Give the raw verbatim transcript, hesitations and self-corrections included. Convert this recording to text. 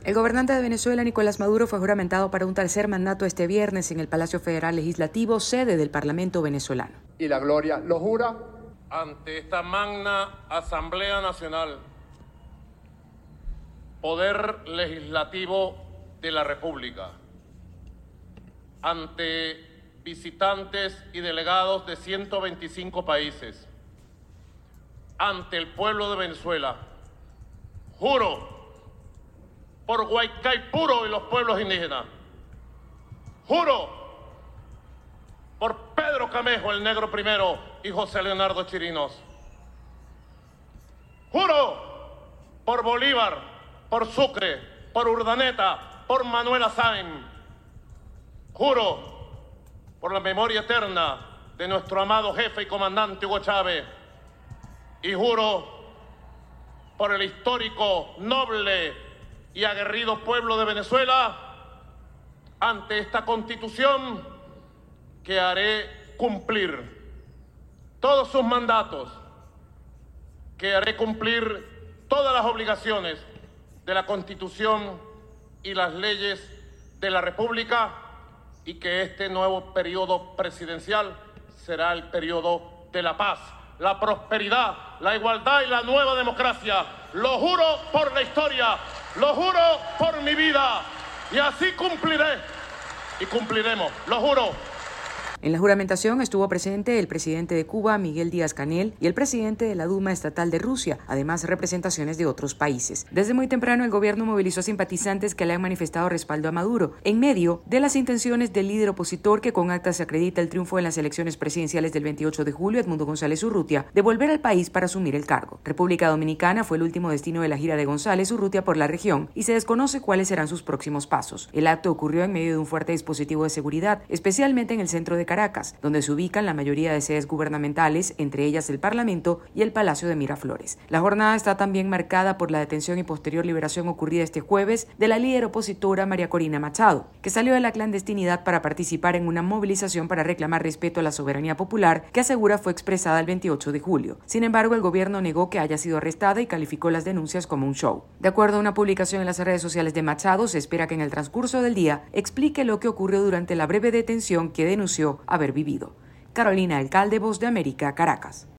El gobernante de Venezuela, Nicolás Maduro, fue juramentado para un tercer mandato este viernes en el Palacio Federal Legislativo, sede del Parlamento venezolano. Y la gloria lo jura ante esta magna Asamblea Nacional, Poder Legislativo de la República, ante visitantes y delegados de ciento veinticinco países, ante el pueblo de Venezuela, juro por Guaycaipuro y los pueblos indígenas, juro por Pedro Camejo, el negro primero, y José Leonardo Chirinos, juro por Bolívar, por Sucre, por Urdaneta, por Manuela Sáenz, juro por la memoria eterna de nuestro amado jefe y comandante Hugo Chávez, y juro por el histórico, noble y aguerrido pueblo de Venezuela, ante esta Constitución, que haré cumplir todos sus mandatos, que haré cumplir todas las obligaciones de la Constitución y las leyes de la República, y que este nuevo periodo presidencial será el periodo de la paz, la prosperidad, la igualdad y la nueva democracia. Lo juro por la historia, lo juro por mi vida, y así cumpliré y cumpliremos, lo juro. En la juramentación estuvo presente el presidente de Cuba, Miguel Díaz-Canel, y el presidente de la Duma Estatal de Rusia, además representaciones de otros países. Desde muy temprano el gobierno movilizó a simpatizantes que le han manifestado respaldo a Maduro, en medio de las intenciones del líder opositor que con actas se acredita el triunfo en las elecciones presidenciales del veintiocho de julio, Edmundo González Urrutia, de volver al país para asumir el cargo. República Dominicana fue el último destino de la gira de González Urrutia por la región y se desconoce cuáles serán sus próximos pasos. El acto ocurrió en medio de un fuerte dispositivo de seguridad, especialmente en el centro de Caracas, donde se ubican la mayoría de sedes gubernamentales, entre ellas el Parlamento y el Palacio de Miraflores. La jornada está también marcada por la detención y posterior liberación ocurrida este jueves de la líder opositora María Corina Machado, que salió de la clandestinidad para participar en una movilización para reclamar respeto a la soberanía popular que asegura fue expresada el veintiocho de julio. Sin embargo, el gobierno negó que haya sido arrestada y calificó las denuncias como un show. De acuerdo a una publicación en las redes sociales de Machado, se espera que en el transcurso del día explique lo que ocurrió durante la breve detención que denunció haber vivido. Carolina Alcalde, Voz de América, Caracas.